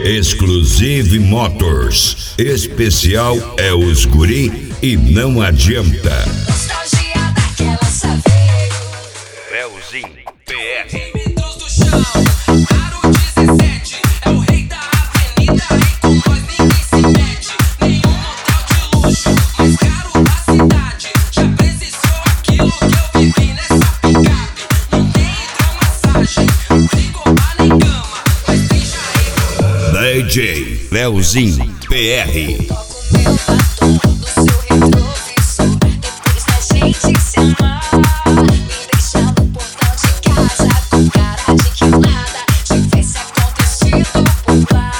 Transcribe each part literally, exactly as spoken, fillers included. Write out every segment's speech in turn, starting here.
Exclusive Motors. Especial é os guri e não adianta. Nostalgia daquela saveiro. Leozinho P R. Centímetros do chão, aro dezessete, é o rei da avenida e com nós ninguém se mete. Nenhum hotel de luxo, mais caro da cidade. Já presenciou aquilo que eu vivi nessa picape. Não tem hidromassagem, frigobar nem cama, mas tem jardim. D J Leozinho P R. Toco meu batom do seu retrovisor. Depois da gente se amar, me deixa no portão de casa com cara de que nada tivesse acontecido por lá.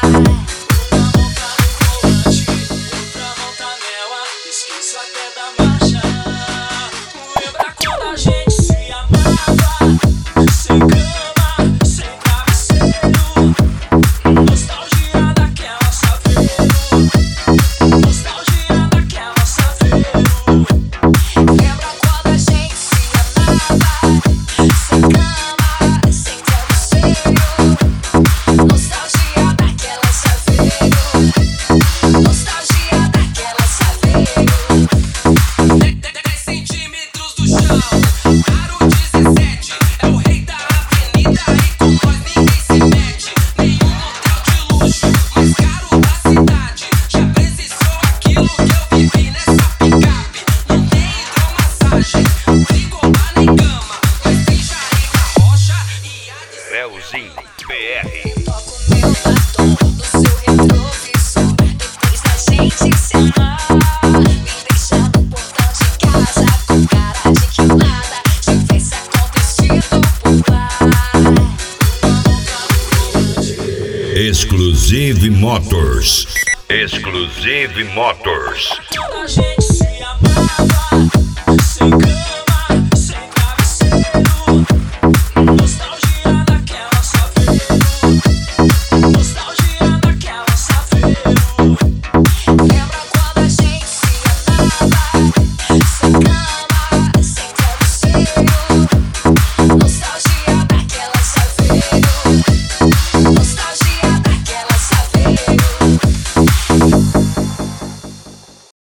Outra mão tá nela, esqueço até da marcha. Lembra quando a gente se amava, sem cama, sem travesseiro. Nostalgia daquela saveiro. Nostalgia daquela saveiro. Lembra quando a gente se amava, sem cama, sem travesseiro. Nostalgia daquela saveiro. Nostalgia daquela saveiro. dez centímetros do chão, aro dezessete, é o rei da avenida e com nós ninguém se mete. Nenhum hotel de luxo, mais caro da cidade. Já presenciou aquilo que eu vivi nessa picape. Não tem hidromassagem, frigobar nem cama, mas tem Jair Rocha e a de Leozinho P R. Toco meu batom do seu retrovisor. Depois da gente se amar, me deixa no portão de casa com cara de que nada tivesse acontecido por lá. Exclusive Motors. Exclusive Motors. quando a gente se